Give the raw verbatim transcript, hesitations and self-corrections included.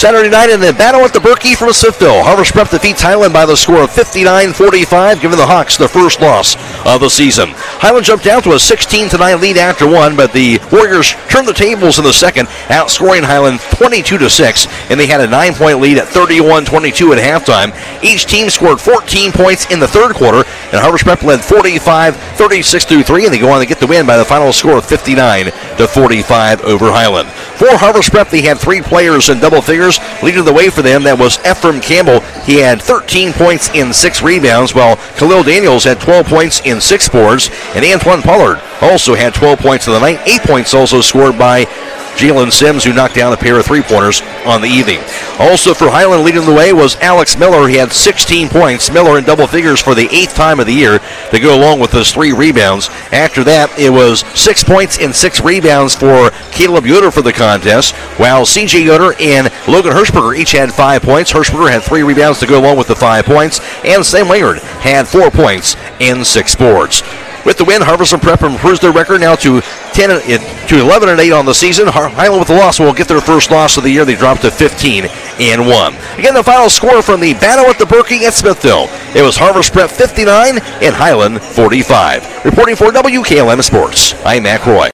Saturday night in the battle at the Berkey from Smithville. Harvest Prep defeats Highland by the score of fifty-nine forty-five, giving the Hawks their first loss of the season. Highland jumped down to a sixteen to nine lead after one, but the Warriors turned the tables in the second, outscoring Highland twenty-two to six, and they had a nine-point lead at thirty-one twenty-two at halftime. Each team scored fourteen points in the third quarter, and Harvest Prep led forty-five thirty-six through three, and they go on to get the win by the final score of fifty-nine to forty-five over Highland. For Harvest Prep, they had three players in double figures. Leading the way for them, that was Ephraim Campbell. He had thirteen points in six rebounds, while Khalil Daniels had twelve points in six boards, and Antoine Pollard also had twelve points in the night. Eight points also scored by Jalen Sims, who knocked down a pair of three-pointers on the evening. Also for Highland, leading the way was Alex Miller. He had sixteen points. Miller in double figures for the eighth time of the year to go along with those three rebounds. After that, it was six points and six rebounds for Caleb Yoder for the contest, while C J Yoder and Logan Hirschberger each had five points. Hirschberger had three rebounds to go along with the five points, and Sam Wingard had four points and six boards. With the win, Harvest Prep improves their record now to ten to eleven and eight on the season. Highland with the loss will get their first loss of the year. They dropped to fifteen and one. Again, the final score from the battle at the Berkey at Smithville. It was Harvest Prep fifty-nine and Highland forty-five. Reporting for W K L M Sports, I'm Mac Roy.